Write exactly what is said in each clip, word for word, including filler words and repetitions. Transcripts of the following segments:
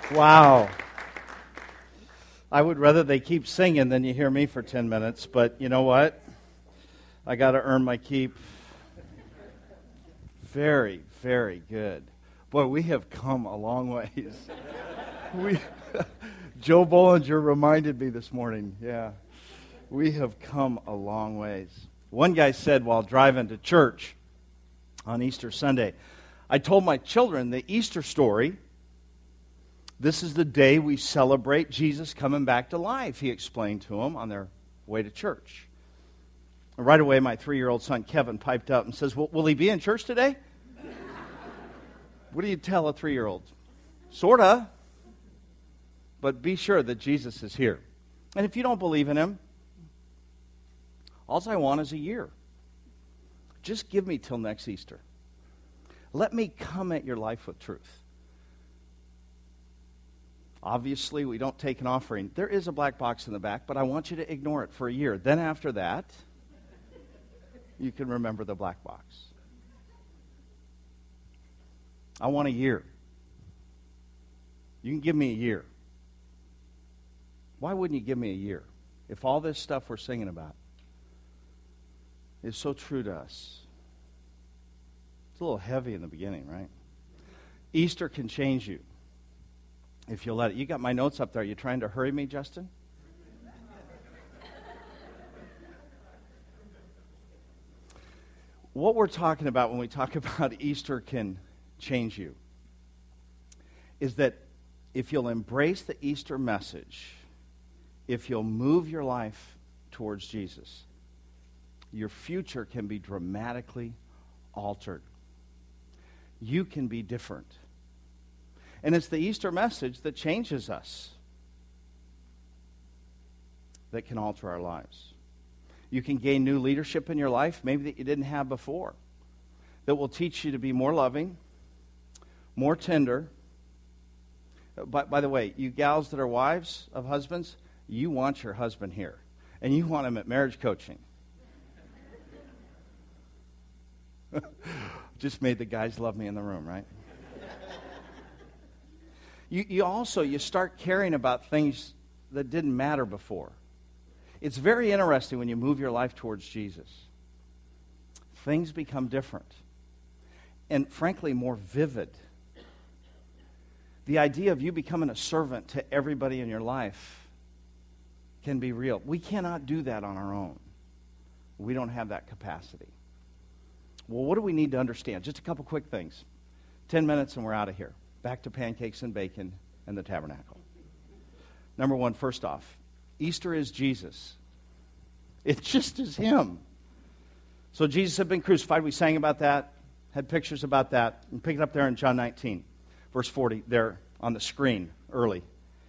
Wow. I would rather they keep singing than you hear me for ten minutes, but you know what? I got to earn my keep. Very, very good. Boy, we have come a long ways. we, Joe Bollinger reminded me this morning, yeah. We have come a long ways. One guy said while driving to church on Easter Sunday, I told my children the Easter story. This is the day we celebrate Jesus coming back to life, he explained to them on their way to church. And right away, my three-year-old son Kevin piped up and says, well, will he be in church today? What do you tell a three-year-old? Sorta. But be sure that Jesus is here. And if you don't believe in him, all I want is a year. Just give me till next Easter. Let me come at your life with truth. Obviously, we don't take an offering. There is a black box in the back, but I want you to ignore it for a year. Then after that, you can remember the black box. I want a year. You can give me a year. Why wouldn't you give me a year? If all this stuff we're singing about is so true to us. It's a little heavy in the beginning, right? Easter can change you if you'll let it. You got my notes up there. Are you trying to hurry me, Justin? What we're talking about when we talk about Easter can change you is that if you'll embrace the Easter message, if you'll move your life towards Jesus, your future can be dramatically altered. You can be different. And it's the Easter message that changes us, that can alter our lives. You can gain new leadership in your life, maybe that you didn't have before, that will teach you to be more loving, more tender. By, by the way, you gals that are wives of husbands, you want your husband here, and you want him at marriage coaching. Just made the guys love me in the room, right? You, you also, you start caring about things that didn't matter before. It's very interesting when you move your life towards Jesus. Things become different. And frankly, more vivid. The idea of you becoming a servant to everybody in your life can be real. We cannot do that on our own. We don't have that capacity. Well, what do we need to understand? Just a couple quick things. Ten minutes and we're out of here. Back to pancakes and bacon and the tabernacle. Number one, first off, Easter is Jesus. It just is him. So Jesus had been crucified. We sang about that, had pictures about that. And pick it up there in John nineteen, verse forty, there on the screen early.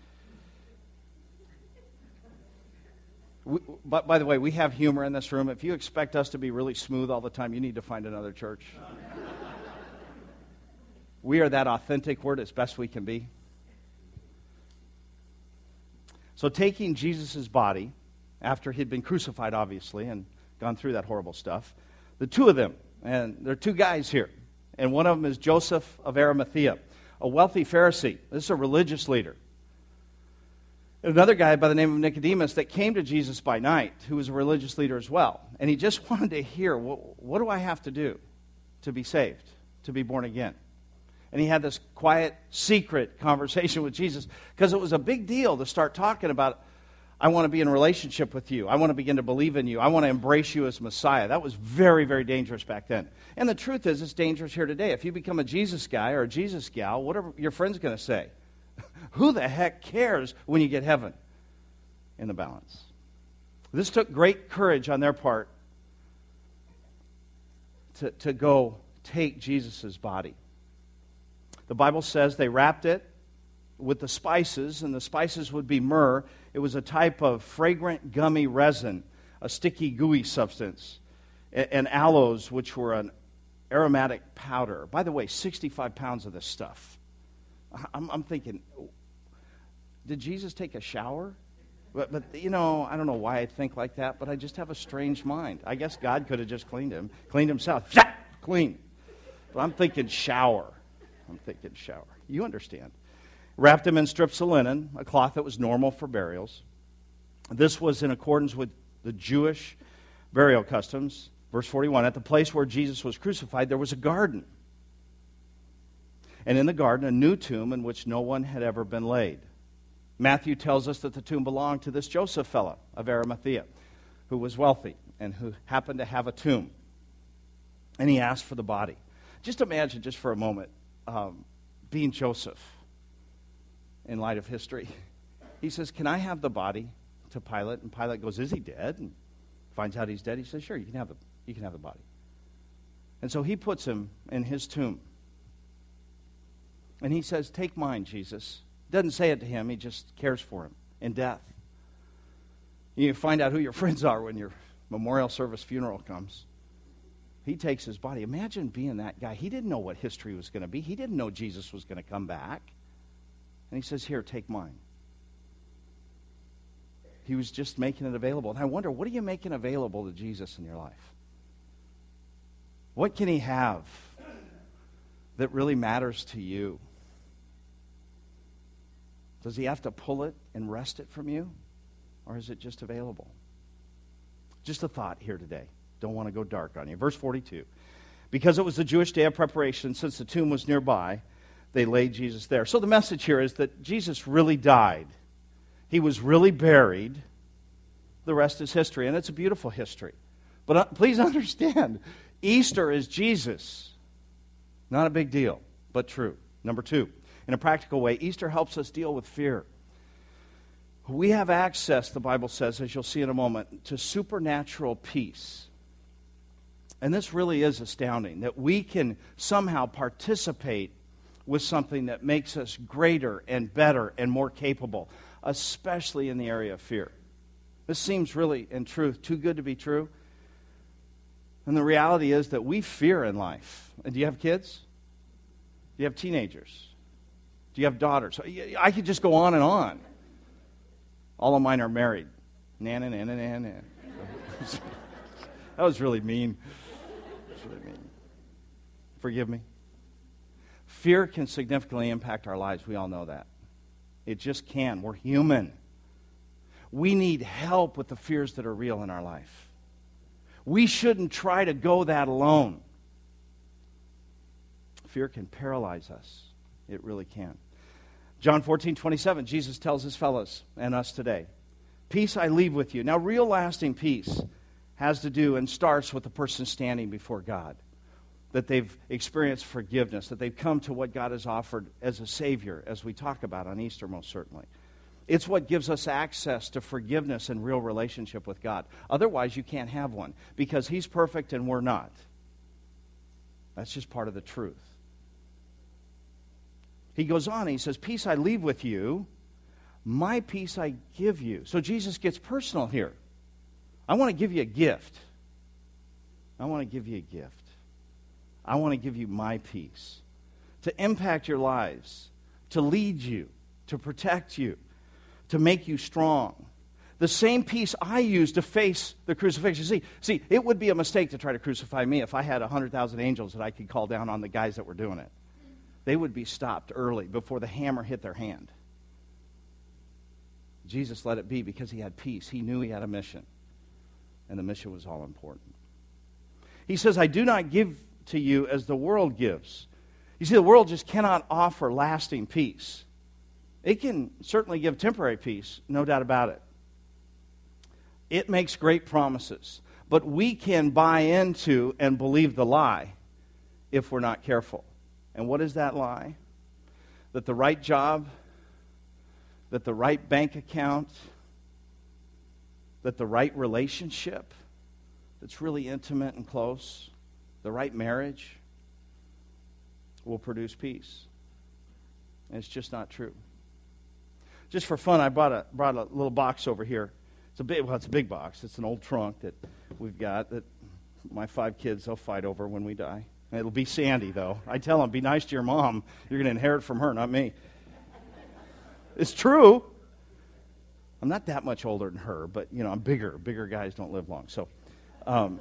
We, but by the way, we have humor in this room. If you expect us to be really smooth all the time, you need to find another church. We are that authentic word as best we can be. So taking Jesus' body, after he'd been crucified, obviously, and gone through that horrible stuff, the two of them, and there are two guys here, and one of them is Joseph of Arimathea, a wealthy Pharisee. This is a religious leader. Another guy by the name of Nicodemus that came to Jesus by night, who was a religious leader as well. And he just wanted to hear, what, what do I have to do to be saved, to be born again? And he had this quiet, secret conversation with Jesus because it was a big deal to start talking about, I want to be in a relationship with you. I want to begin to believe in you. I want to embrace you as Messiah. That was very, very dangerous back then. And the truth is, it's dangerous here today. If you become a Jesus guy or a Jesus gal, whatever your friend's going to say, who the heck cares when you get heaven in the balance? This took great courage on their part to, to go take Jesus' body. The Bible says they wrapped it with the spices, and the spices would be myrrh. It was a type of fragrant, gummy resin, a sticky, gooey substance, and aloes, which were an aromatic powder. By the way, sixty-five pounds of this stuff. I'm, I'm thinking, did Jesus take a shower? But, but, you know, I don't know why I think like that, but I just have a strange mind. I guess God could have just cleaned him, cleaned himself. Clean. But I'm thinking shower. I'm thinking shower. You understand. wrapped him in strips of linen, a cloth that was normal for burials. This was in accordance with the Jewish burial customs. Verse forty-one, at the place where Jesus was crucified, there was a garden. And in the garden, a new tomb in which no one had ever been laid. Matthew tells us that the tomb belonged to this Joseph fellow of Arimathea, who was wealthy and who happened to have a tomb. And he asked for the body. Just imagine, just for a moment, um, being Joseph in light of history. He says, can I have the body to Pilate? And Pilate goes, is he dead? And finds out he's dead. He says, sure, you can have the, you can have the body. And so he puts him in his tomb. And he says, take mine, Jesus. Doesn't say it to him, he just cares for him in death. You find out who your friends are when your memorial service funeral comes. He takes his body. Imagine being that guy. He didn't know what history was going to be. He didn't know Jesus was going to come back. And he says, here, take mine. He was just making it available. And I wonder, what are you making available to Jesus in your life? What can he have that really matters to you? Does he have to pull it and wrest it from you? Or is it just available? Just a thought here today. Don't want to go dark on you. Verse forty-two. Because it was the Jewish day of preparation, since the tomb was nearby, they laid Jesus there. So the message here is that Jesus really died. He was really buried. The rest is history, and it's a beautiful history. But uh, please understand, Easter is Jesus. Not a big deal, but true. Number two, in a practical way, Easter helps us deal with fear. We have access, the Bible says, as you'll see in a moment, to supernatural peace. And this really is astounding, that we can somehow participate with something that makes us greater and better and more capable, especially in the area of fear. This seems really, in truth, too good to be true. And the reality is that we fear in life. And do you have kids? Do you have teenagers? Do you have daughters? I could just go on and on. All of mine are married. Nana, nana, nana. That was really mean. That was really mean. Forgive me. Fear can significantly impact our lives. We all know that. It just can. We're human. We need help with the fears that are real in our life. We shouldn't try to go that alone. Fear can paralyze us. It really can. John fourteen twenty-seven, Jesus tells his fellows and us today, peace I leave with you. Now, real lasting peace has to do and starts with the person standing before God. That they've experienced forgiveness, that they've come to what God has offered as a Savior, as we talk about on Easter most certainly. It's what gives us access to forgiveness and real relationship with God. Otherwise, you can't have one, because He's perfect and we're not. That's just part of the truth. He goes on, he says, peace I leave with you, my peace I give you. So Jesus gets personal here. I want to give you a gift. I want to give you a gift. I want to give you my peace to impact your lives, to lead you, to protect you, to make you strong. The same peace I use to face the crucifixion. See, see, it would be a mistake to try to crucify me if I had one hundred thousand angels that I could call down on the guys that were doing it. They would be stopped early before the hammer hit their hand. Jesus let it be because he had peace. He knew he had a mission. And the mission was all important. He says, I do not give to you as the world gives. You see, the world just cannot offer lasting peace. It can certainly give temporary peace, no doubt about it. It makes great promises. But we can buy into and believe the lie if we're not careful. And what is that lie? That the right job, that the right bank account, that the right relationship that's really intimate and close, the right marriage will produce peace. And it's just not true. Just for fun, I brought a brought a little box over here. It's a big, well, it's a big box. It's an old trunk that we've got that my five kids, they'll fight over when we die. It'll be Sandy, though. I tell them, be nice to your mom. You're going to inherit from her, not me. It's true. I'm not that much older than her, but, you know, I'm bigger. Bigger guys don't live long. So, um,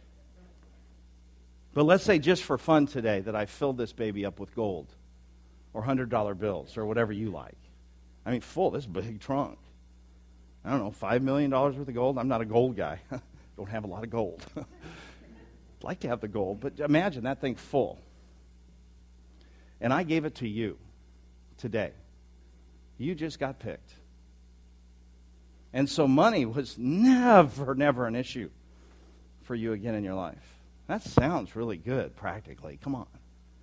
but let's say just for fun today that I filled this baby up with gold. or one hundred dollar bills or whatever you like. I mean, full, this big trunk. I don't know, five million dollars worth of gold? I'm not a gold guy. Don't have a lot of gold. I'd like to have the gold, but imagine that thing full. And I gave it to you today. You just got picked. And so money was never, never an issue for you again in your life. That sounds really good, practically. Come on.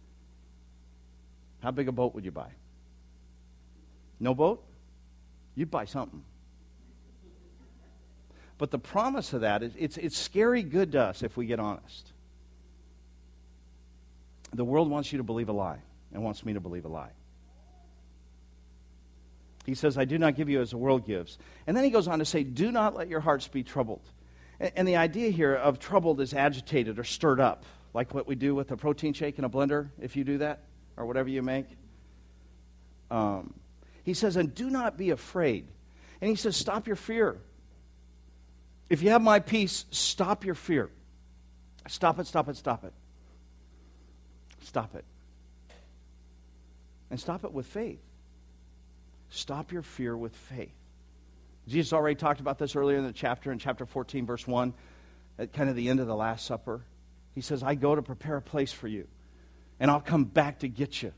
How big a boat would you buy? No boat? You'd buy something. But the promise of that is it's, it's scary good to us if we get honest. The world wants you to believe a lie and wants me to believe a lie. He says, I do not give you as the world gives. And then he goes on to say, do not let your hearts be troubled. And, and the idea here of troubled is agitated or stirred up, like what we do with a protein shake in a blender, if you do that, or whatever you make. Um, he says, and do not be afraid. And he says, stop your fear. If you have my peace, stop your fear. Stop it, stop it, stop it. Stop it. And stop it with faith. Stop your fear with faith. Jesus already talked about this earlier in the chapter, in chapter fourteen, verse one, at kind of the end of the Last Supper. He says, I go to prepare a place for you, and I'll come back to get you.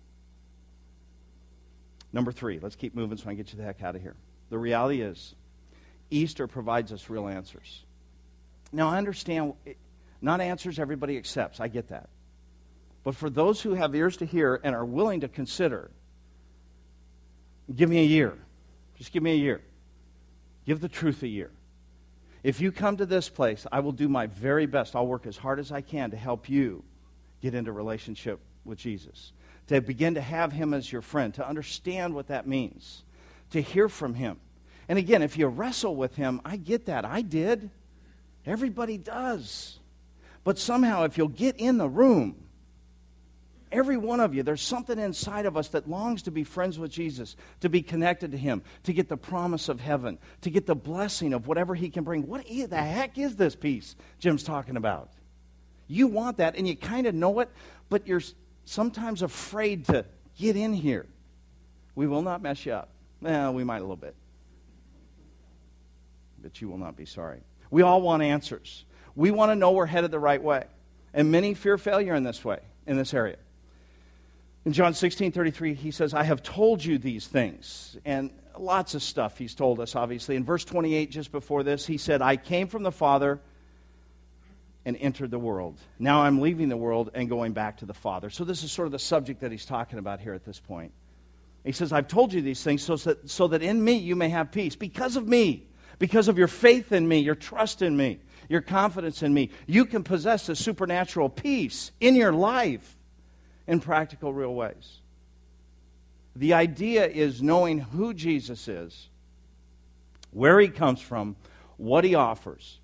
Number three, let's keep moving so I can get you the heck out of here. The reality is, Easter provides us real answers. Now, I understand not answers everybody accepts. I get that. But for those who have ears to hear and are willing to consider, give me a year. Just give me a year. Give the truth a year. If you come to this place, I will do my very best. I'll work as hard as I can to help you get into relationship with Jesus, to begin to have him as your friend, to understand what that means, to hear from him. And again, if you wrestle with him, I get that. I did. Everybody does. But somehow, if you'll get in the room, every one of you, there's something inside of us that longs to be friends with Jesus, to be connected to him, to get the promise of heaven, to get the blessing of whatever he can bring. What the heck is this peace Jim's talking about? You want that, and you kind of know it, but you're sometimes afraid to get in here. We will not mess you up. Well, we might a little bit. But you will not be sorry. We all want answers. We want to know we're headed the right way. And many fear failure in this way, in this area. In John sixteen thirty-three, he says, I have told you these things. And lots of stuff he's told us, obviously. In verse twenty-eight, just before this, he said, I came from the Father and entered the world. Now I'm leaving the world and going back to the Father. So this is sort of the subject that he's talking about here at this point. He says, I've told you these things so that, so that in me you may have peace. Because of me. Because of your faith in me, your trust in me, your confidence in me, you can possess a supernatural peace in your life in practical, real ways. The idea is knowing who Jesus is, where he comes from, what he offers.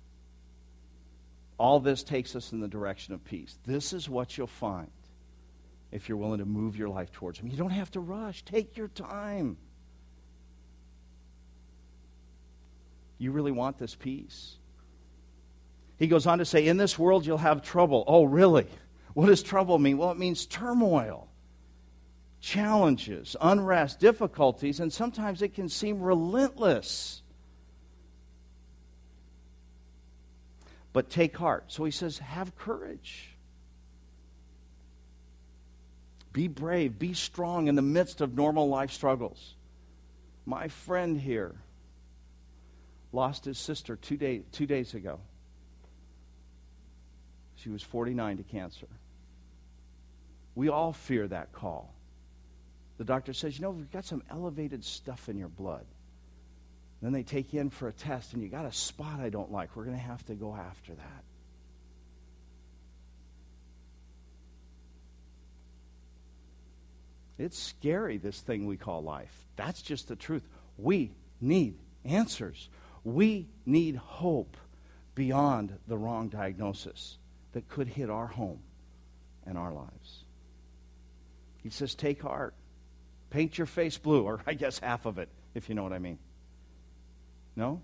All this takes us in the direction of peace. This is what you'll find if you're willing to move your life towards him. You don't have to rush. Take your time. You really want this peace. He goes on to say, in this world you'll have trouble. Oh, really? What does trouble mean? Well, it means turmoil, challenges, unrest, difficulties, and sometimes it can seem relentless. But take heart. So he says, have courage. Be brave. Be strong in the midst of normal life struggles. My friend here lost his sister two, day, two days ago. She was forty-nine to cancer. We all fear that call. The doctor says, you know, we've got some elevated stuff in your blood. Then they take you in for a test, and you got a spot I don't like. We're going to have to go after that. It's scary, this thing we call life. That's just the truth. We need answers. We need hope beyond the wrong diagnosis that could hit our home and our lives. He says, take heart. Paint your face blue, or I guess half of it, if you know what I mean. No?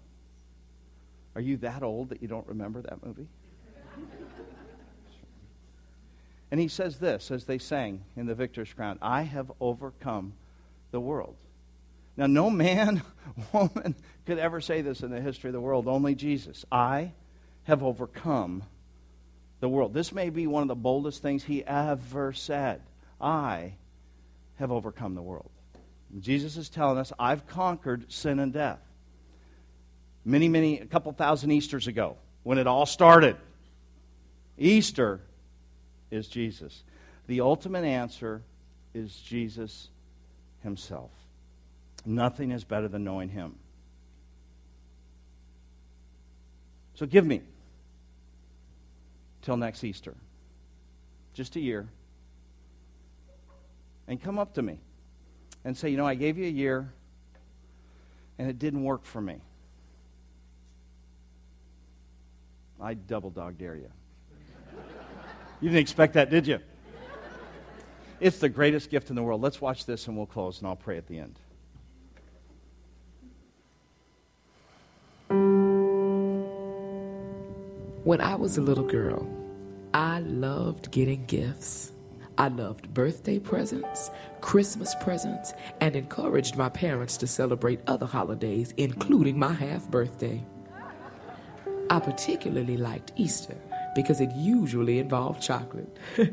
Are you that old that you don't remember that movie? And he says this as they sang in the victor's crown, I have overcome the world. Now, no man, woman could ever say this in the history of the world, only Jesus. I have overcome the world. This may be one of the boldest things he ever said. I have overcome the world. Jesus is telling us, I've conquered sin and death. Many, many, a couple thousand Easters ago, when it all started, Easter is Jesus. The ultimate answer is Jesus himself. Nothing is better than knowing him. So give me till next Easter, just a year, and come up to me and say, you know, I gave you a year and it didn't work for me. I double dog dare you. You didn't expect that, did you? It's the greatest gift in the world. Let's watch this and we'll close, and I'll pray at the end. When I was a little girl, I loved getting gifts. I loved birthday presents, Christmas presents, and encouraged my parents to celebrate other holidays, including my half-birthday. I particularly liked Easter because it usually involved chocolate.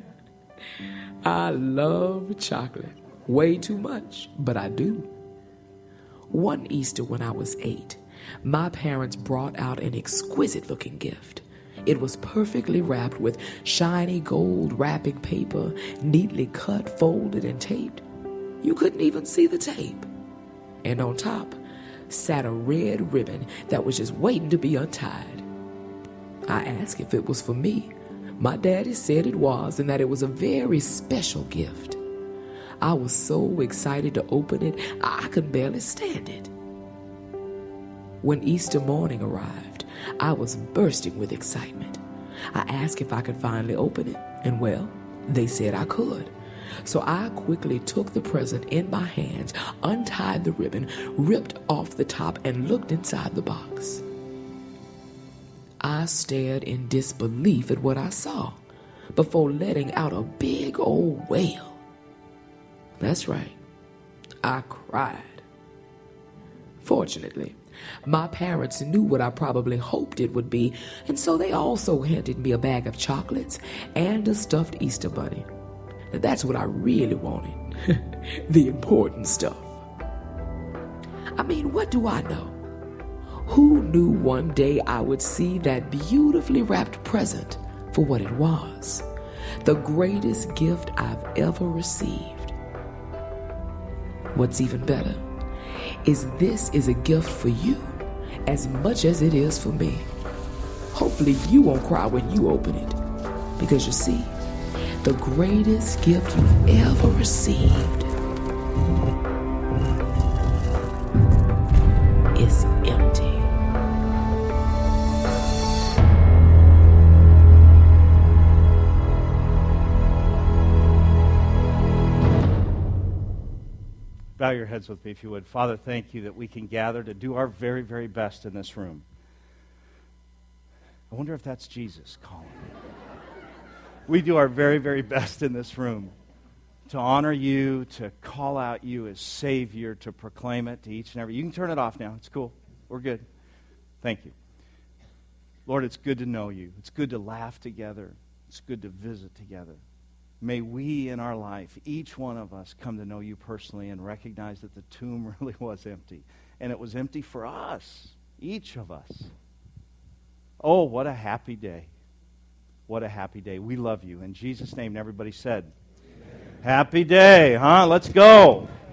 I love chocolate. Way too much, but I do. One Easter when I was eight, my parents brought out an exquisite-looking gift. It was perfectly wrapped with shiny gold wrapping paper, neatly cut, folded, and taped. You couldn't even see the tape. And on top sat a red ribbon that was just waiting to be untied. I asked if it was for me. My daddy said it was, and that it was a very special gift. I was so excited to open it, I could barely stand it. When Easter morning arrived, I was bursting with excitement. I asked if I could finally open it, and well, they said I could. So I quickly took the present in my hands, untied the ribbon, ripped off the top, and looked inside the box. I stared in disbelief at what I saw before letting out a big old wail. That's right, I cried. Fortunately, my parents knew what I probably hoped it would be, and so they also handed me a bag of chocolates and a stuffed Easter bunny. That's what I really wanted, the important stuff. I mean, what do I know? Who knew one day I would see that beautifully wrapped present for what it was? The greatest gift I've ever received. What's even better is this is a gift for you as much as it is for me. Hopefully you won't cry when you open it, because you see, the greatest gift you've ever received is empty. Bow your heads with me if you would. Father, thank you that we can gather to do our very, very best in this room. I wonder if that's Jesus calling. We do our very, very best in this room to honor you, to call out you as Savior, to proclaim it to each and every. You can turn it off now. It's cool. We're good. Thank you. Lord, it's good to know you. It's good to laugh together. It's good to visit together. May we in our life, each one of us, come to know you personally and recognize that the tomb really was empty. And it was empty for us, each of us. Oh, what a happy day. What a happy day. We love you. In Jesus' name, everybody said, amen. Happy day, huh? Let's go.